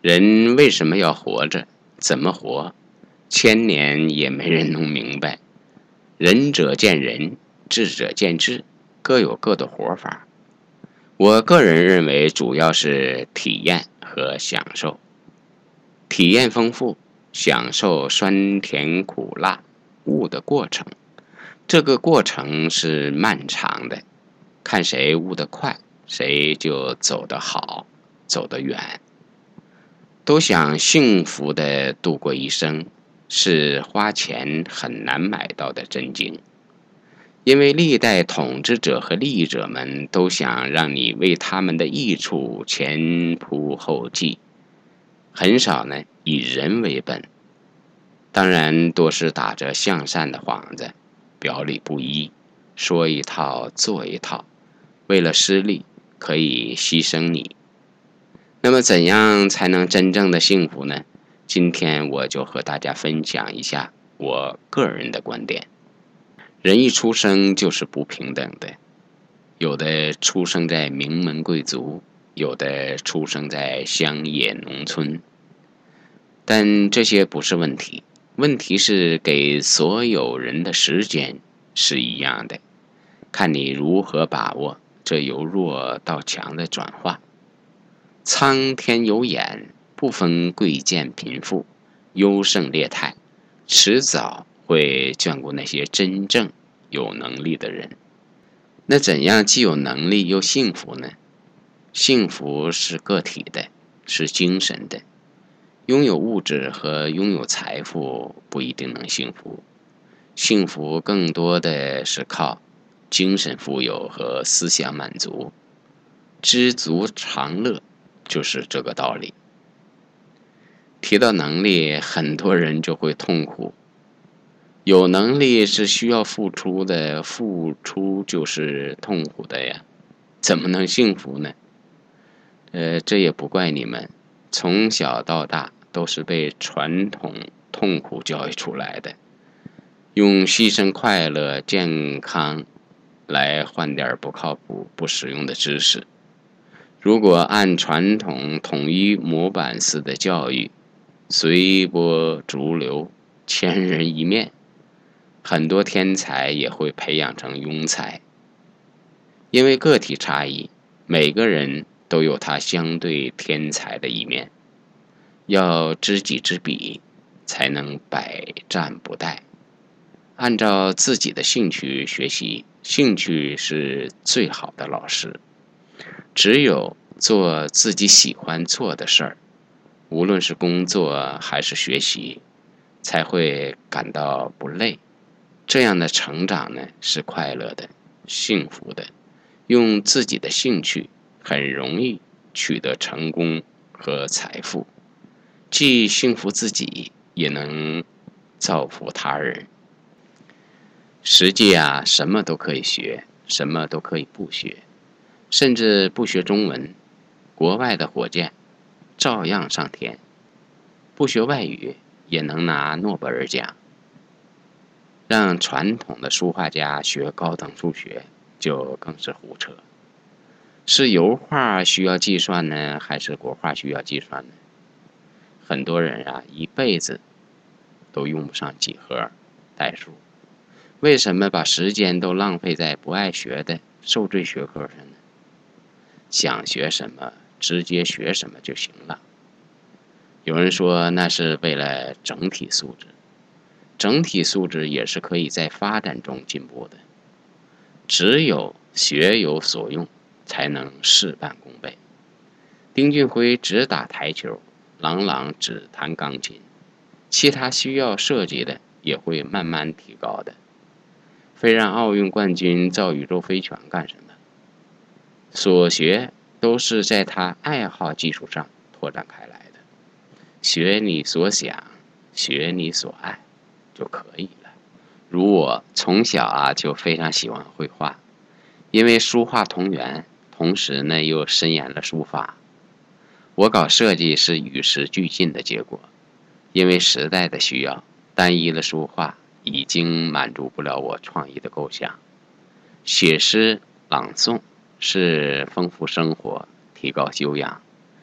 人为什么要活着？怎么活？千年也没人弄明白。仁者见仁，智者见智，各有各的活法。我个人认为，主要是体验和享受。体验丰富，享受酸甜苦辣悟的过程。这个过程是漫长的，看谁悟得快，谁就走得好，走得远。都想幸福地度过一生，是花钱很难买到的真经。因为历代统治者和利益者们都想让你为他们的益处前仆后继，很少呢以人为本，当然多是打着向善的幌子，表里不一，说一套做一套，为了私利可以牺牲你。那么怎样才能真正的幸福呢？今天我就和大家分享一下我个人的观点。人一出生就是不平等的，有的出生在名门贵族，有的出生在乡野农村，但这些不是问题，问题是给所有人的时间是一样的，看你如何把握这由弱到强的转化。苍天有眼，不分贵贱贫富，优胜劣汰，迟早会眷顾那些真正有能力的人。那怎样既有能力又幸福呢？幸福是个体的，是精神的。拥有物质和拥有财富不一定能幸福，幸福更多的是靠精神富有和思想满足。知足常乐就是这个道理。提到能力，很多人就会痛苦。有能力是需要付出的，付出就是痛苦的呀，怎么能幸福呢？这也不怪你们，从小到大都是被传统痛苦教育出来的，用牺牲快乐、健康来换点不靠谱、不实用的知识。如果按传统统一模板式的教育，随波逐流，千人一面，很多天才也会培养成庸才。因为个体差异，每个人都有他相对天才的一面，要知己知彼，才能百战不殆。按照自己的兴趣学习，兴趣是最好的老师。只有做自己喜欢做的事儿，无论是工作还是学习，才会感到不累。这样的成长呢，是快乐的、幸福的。用自己的兴趣，很容易取得成功和财富，既幸福自己，也能造福他人。实际啊，什么都可以学，什么都可以不学，甚至不学中文，国外的火箭照样上天。不学外语也能拿诺贝尔奖。让传统的书画家学高等数学，就更是胡扯。是油画需要计算呢，还是国画需要计算呢？很多人啊，一辈子都用不上几何、代数，为什么把时间都浪费在不爱学的受罪学科上呢？想学什么，直接学什么就行了。有人说那是为了整体素质，整体素质也是可以在发展中进步的。只有学有所用，才能事半功倍。丁俊晖只打台球，郎朗只弹钢琴，其他需要涉及的也会慢慢提高的。非让奥运冠军造宇宙飞船干什么？所学都是在他爱好基础上拓展开来的。学你所想，学你所爱就可以了。如我从小啊就非常喜欢绘画，因为书画同源，同时呢又深研了书法。我搞设计是与时俱进的结果，因为时代的需要，单一的书画已经满足不了我创意的构想。写诗、朗诵是丰富生活、提高修养。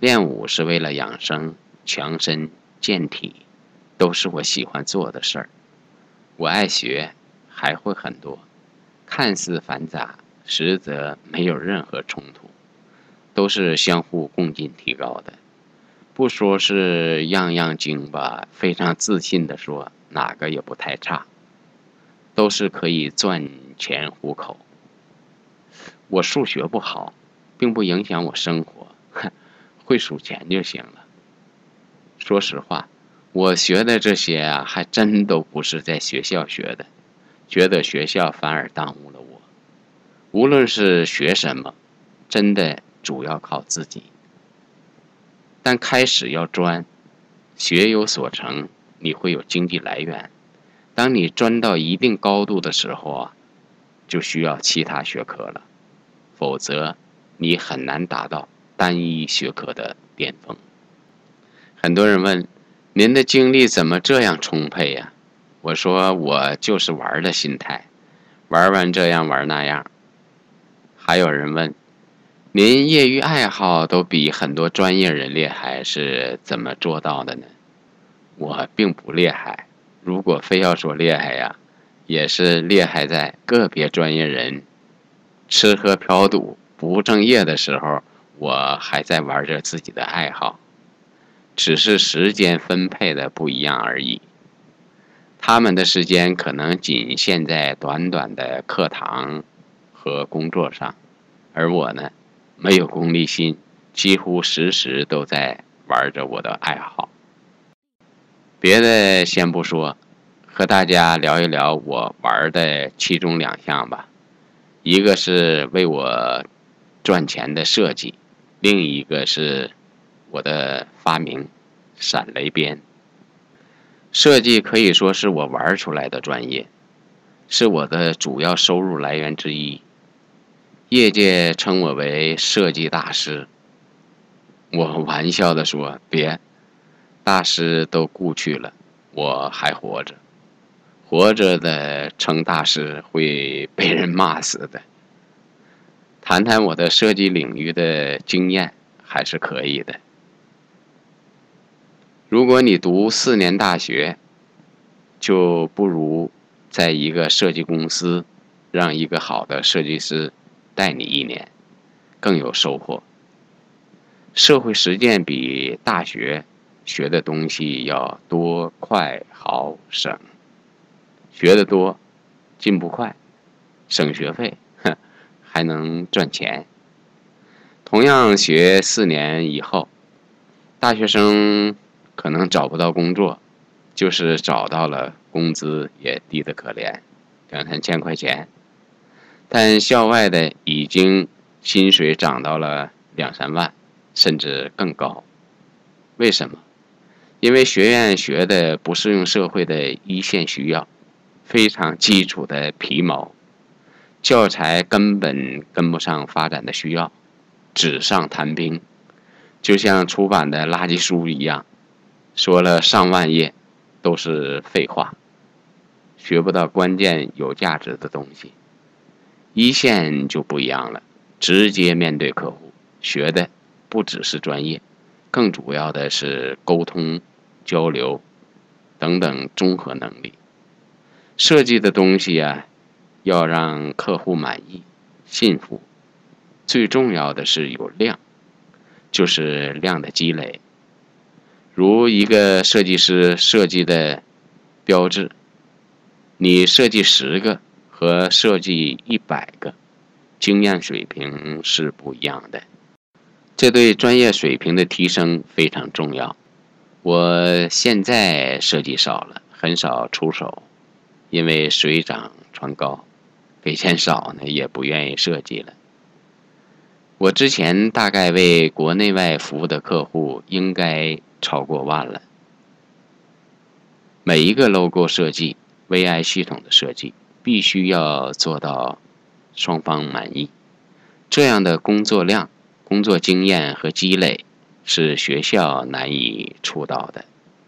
练武是为了养生、强身、健体，都是我喜欢做的事儿。我爱学，还会很多，看似繁杂，实则没有任何冲突，都是相互共进提高的。不说是样样精吧，非常自信地说，哪个也不太差，都是可以赚钱糊口。我数学不好，并不影响我生活，会数钱就行了。说实话，我学的这些啊，还真都不是在学校学的，觉得学校反而耽误了我。无论是学什么，真的主要靠自己。但开始要专，学有所成，你会有经济来源。当你专到一定高度的时候啊，就需要其他学科了，否则你很难达到单一学科的巅峰。很多人问，您的精力怎么这样充沛呀？我说我就是玩的心态，玩完这样玩那样。还有人问，您业余爱好都比很多专业人厉害，是怎么做到的呢？我并不厉害，如果非要说厉害呀，也是厉害在个别专业人吃喝嫖赌不务正业的时候，我还在玩着自己的爱好，只是时间分配的不一样而已。他们的时间可能仅限在短短的课堂和工作上，而我呢，没有功利心，几乎时时都在玩着我的爱好。别的先不说，和大家聊一聊我玩的其中2项吧。一个是为我赚钱的设计，另一个是我的发明闪雷鞭。设计可以说是我玩出来的专业，是我的主要收入来源之一。业界称我为设计大师，我玩笑地说，别，大师都故去了，我还活着，活着的称大师会被人骂死的。谈谈我的设计领域的经验还是可以的。如果你读4年大学，就不如在一个设计公司，让一个好的设计师带你1年，更有收获。社会实践比大学学的东西要多、快、好、省。学得多，进步快，省学费，还能赚钱。同样学4年以后，大学生可能找不到工作，就是找到了，工资也低得可怜，2、3千块钱。但校外的已经薪水涨到了2、3万，甚至更高。为什么？因为学院学的不是用社会的一线需要，非常基础的皮毛，教材根本跟不上发展的需要，纸上谈兵，就像出版的垃圾书一样，说了上万页都是废话，学不到关键有价值的东西。一线就不一样了，直接面对客户，学的不只是专业，更主要的是沟通、交流等等综合能力。设计的东西啊，要让客户满意、信服，最重要的是有量，就是量的积累。如一个设计师设计的标志，你设计10个和设计100个，经验水平是不一样的。这对专业水平的提升非常重要。我现在设计少了，很少出手，因为水涨船高，给钱少呢，也不愿意设计了。我之前大概为国内外服务的客户应该超过万了。每一个 logo 设计、VI 系统的设计，必须要做到双方满意。这样的工作量、工作经验和积累，是学校难以出到的。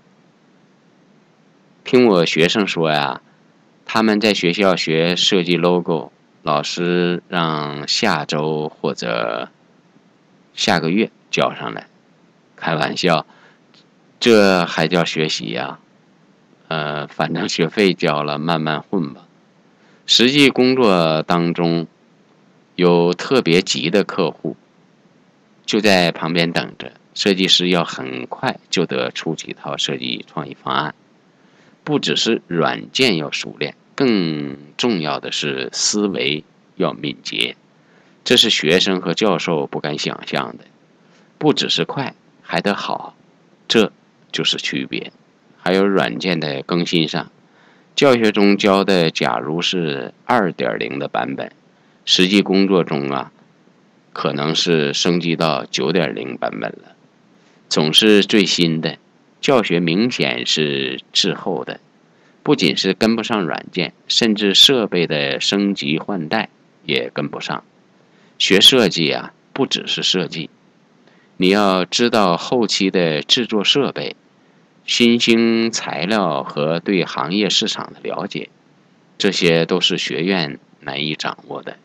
听我学生说呀，他们在学校学设计 logo， 老师让下周或者下个月交上来， 开玩笑，这还叫学习呀？反正学费交了，慢慢混吧。实际工作当中有特别急的客户，就在旁边等着，设计师要很快就得出几套设计创意方案。不只是软件要熟练，更重要的是思维要敏捷。这是学生和教授不敢想象的。不只是快，还得好，这就是区别。还有软件的更新上，教学中教的假如是 2.0 的版本，实际工作中可能是升级到 9.0 版本了。总是最新的，教学明显是滞后的，不仅是跟不上软件，甚至设备的升级换代也跟不上。学设计不只是设计，你要知道后期的制作设备、新兴材料和对行业市场的了解，这些都是学院难以掌握的。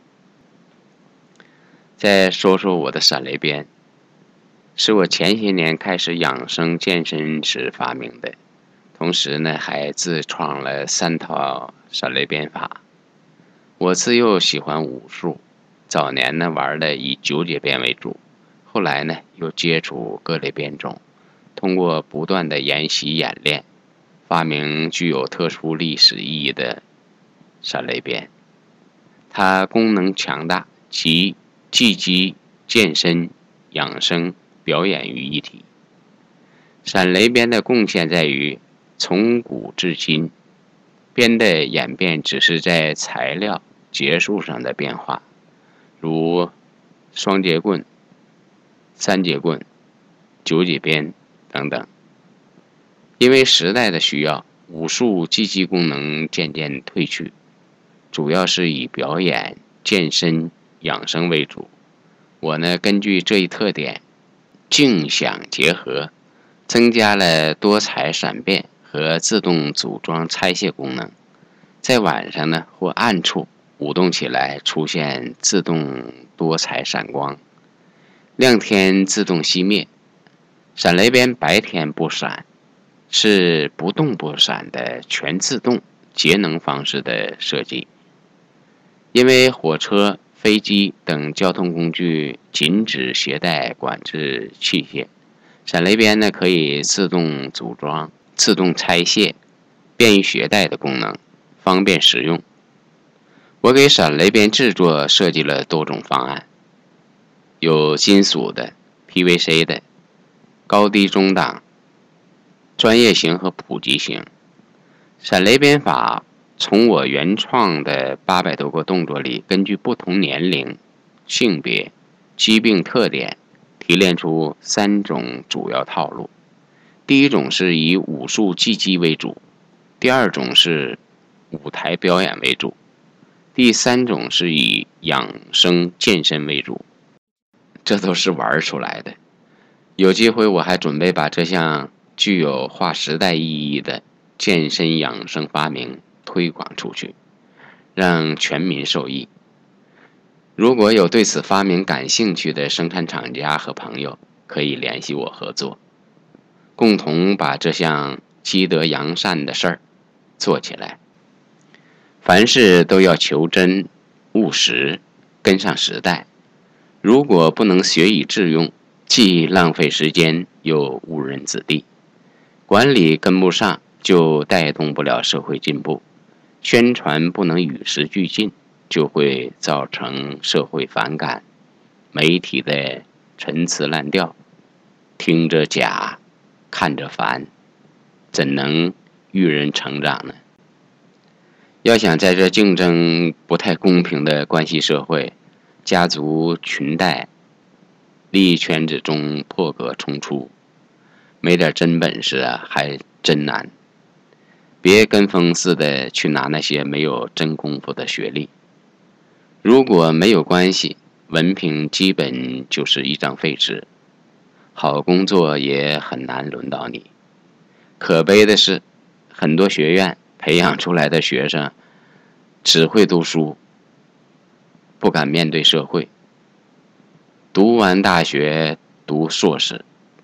再说说我的闪雷鞭，是我前些年开始养生健身时发明的，同时呢还自创了3套闪雷鞭法。我自幼喜欢武术，早年呢玩的以9节鞭为主，后来呢又接触各类鞭种，通过不断的研习演练，发明具有特殊历史意义的闪雷鞭。它功能强大，集技击、健身、养生、表演于一体。闪雷鞭的贡献在于从古至今，鞭的演变只是在材料节数上的变化，如双节棍、3节棍、9节鞭等等。因为时代的需要，武术技击功能渐渐退去，主要是以表演、健身、养生为主。我呢，根据这一特点，静响结合，增加了多彩闪变和自动组装拆卸功能。在晚上呢或暗处舞动起来，出现自动多彩闪光，亮天自动熄灭。闪雷鞭白天不闪，是不动不闪的全自动节能方式的设计。因为火车、飞机等交通工具禁止携带管制器械，闪雷鞭呢可以自动组装、自动拆卸，便于携带的功能，方便使用。我给闪雷鞭制作设计了多种方案，有金属的、PVC 的、高低中档、专业型和普及型。闪雷鞭法从我原创的800多个动作里，根据不同年龄、性别、疾病特点，提炼出3种主要套路。第一种是以武术技击为主，第二种是舞台表演为主，第3种是以养生健身为主。这都是玩出来的。有机会我还准备把这项具有划时代意义的健身养生发明推广出去，让全民受益。如果有对此发明感兴趣的生产厂家和朋友，可以联系我合作，共同把这项积德扬善的事儿做起来。凡事都要求真、务实，跟上时代。如果不能学以致用，既浪费时间又误人子弟。管理跟不上，就带动不了社会进步；宣传不能与时俱进，就会造成社会反感，媒体的陈词滥调，听着假，看着烦，怎能育人成长呢？要想在这竞争不太公平的关系社会、家族裙带、利益圈子中破格冲出，没点真本事还真难。别跟风似的去拿那些没有真功夫的学历，如果没有关系，文凭基本就是一张废纸，好工作也很难轮到你。可悲的是，很多学院培养出来的学生只会读书，不敢面对社会。读完大学读硕士，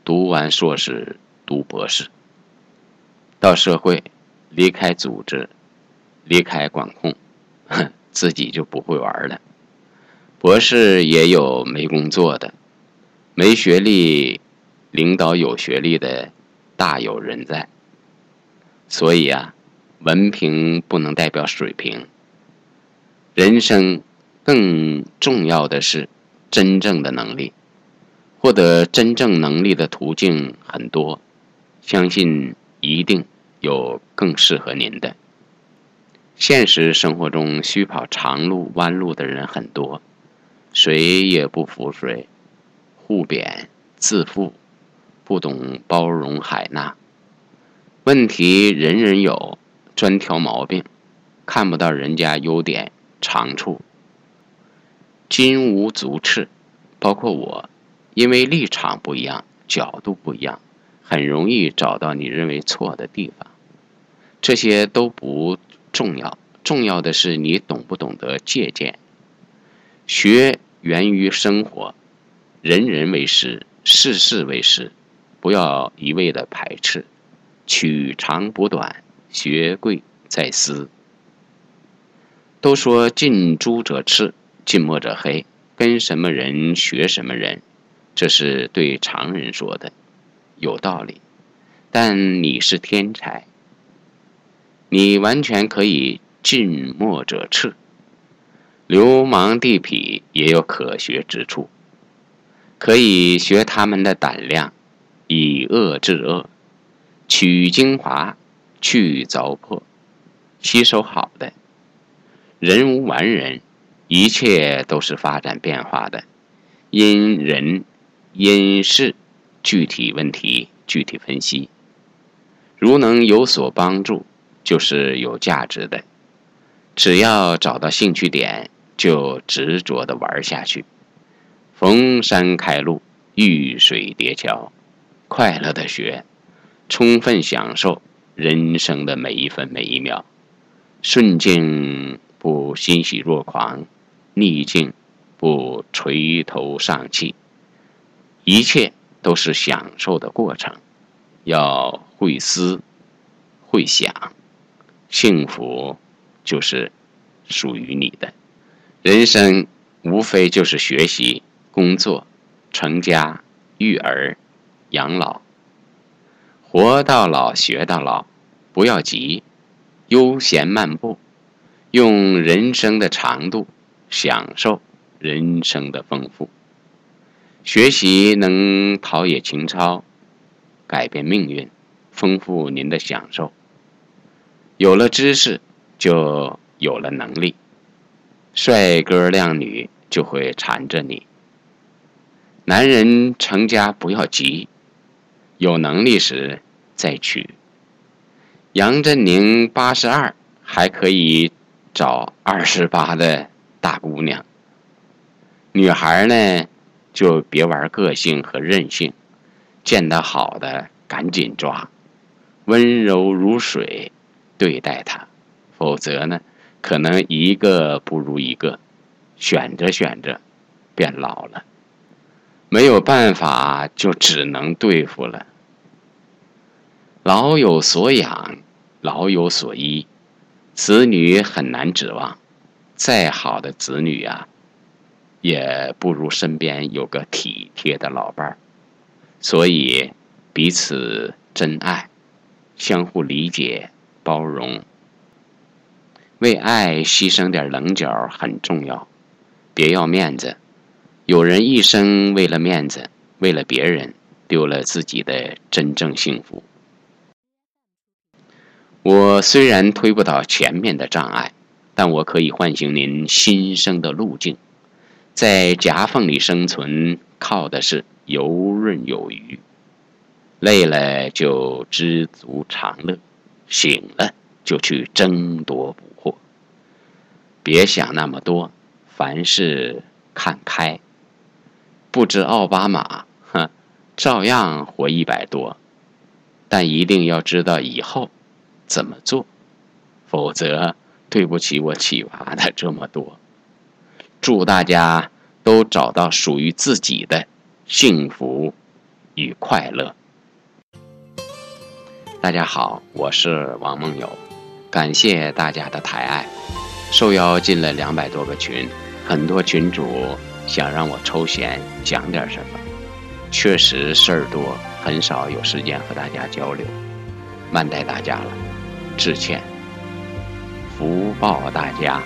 读完硕士，读博士，到社会，离开组织，离开管控，自己就不会玩了。博士也有没工作的，没学历领导有学历的大有人在。所以啊，文凭不能代表水平，人生更重要的是真正的能力。获得真正能力的途径很多，相信一定有更适合您的。现实生活中需跑长路弯路的人很多，谁也不服谁，互贬自负，不懂包容海纳。问题人人有，专挑毛病，看不到人家优点长处。金无足赤，包括我，因为立场不一样，角度不一样，很容易找到你认为错的地方。这些都不重要，重要的是你懂不懂得借鉴。学源于生活，人人为师，事事为师，不要一味的排斥，取长补短，学贵在思。都说近朱者赤，近墨者黑，跟什么人学什么人，这是对常人说的，有道理。但你是天才，你完全可以近墨者赤，流氓地痞也有可学之处，可以学他们的胆量，以恶制恶，取精华，去糟粕，吸收好的。人无完人，一切都是发展变化的，因人因事具体问题具体分析，如能有所帮助，就是有价值的。只要找到兴趣点，就执着地玩下去。逢山开路，遇水叠桥，快乐地学，充分享受人生的每一分每一秒。顺境不欣喜若狂，逆境不垂头丧气，一切都是享受的过程。要会思会想，幸福就是属于你的。人生无非就是学习、工作、成家、育儿、养老。活到老学到老，不要急，悠闲漫步，用人生的长度享受人生的丰富。学习能陶冶情操，改变命运，丰富您的享受。有了知识，就有了能力，帅哥靓女就会缠着你。男人成家不要急，有能力时再娶。杨振宁82，还可以找28的大姑娘。女孩呢，就别玩个性和任性，见到好的赶紧抓，温柔如水对待她，否则呢，可能一个不如一个，选着选着变老了，没有办法就只能对付了。老有所养，老有所依，子女很难指望，再好的子女啊，也不如身边有个体贴的老伴儿。所以彼此珍爱，相互理解包容，为爱牺牲点棱角很重要。别要面子，有人一生为了面子，为了别人，丢了自己的真正幸福。我虽然推不倒前面的障碍，但我可以唤醒您新生的路径。在夹缝里生存，靠的是游刃有余。累了就知足常乐，醒了就去争夺捕获。别想那么多，凡事看开。不知奥巴马，照样活100多，但一定要知道以后怎么做，否则对不起我启发的这么多。祝大家都找到属于自己的幸福与快乐。大家好，我是王梦友，感谢大家的抬爱，受邀进了200多个群，很多群主想让我抽闲讲点什么，确实事儿多，很少有时间和大家交流，慢待大家了，致歉，福报大家。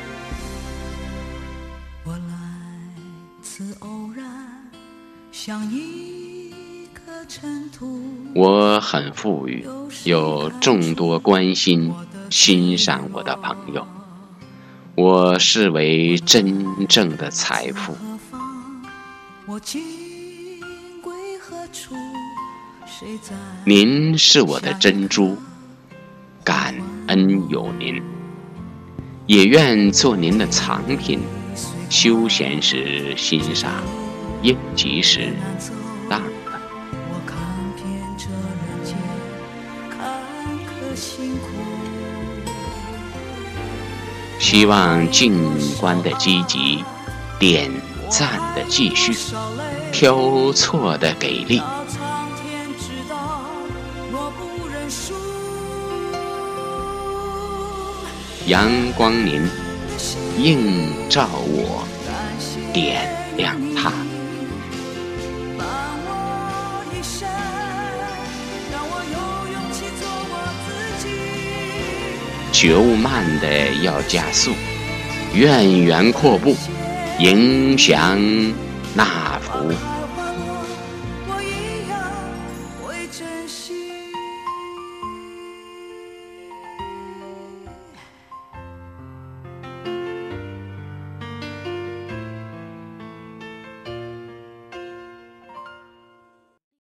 我来自偶然，像一颗尘土。 我很富裕，有众多关心欣赏我的朋友，我视为真正的财富。您是我的珍珠，感恩有您，也愿做您的藏品，休闲时欣赏，应急时当了。希望静观的积极，点赞的继续，挑错的给力。阳光您映照我，点亮它。觉悟慢的要加速，愿缘阔步，迎祥纳福。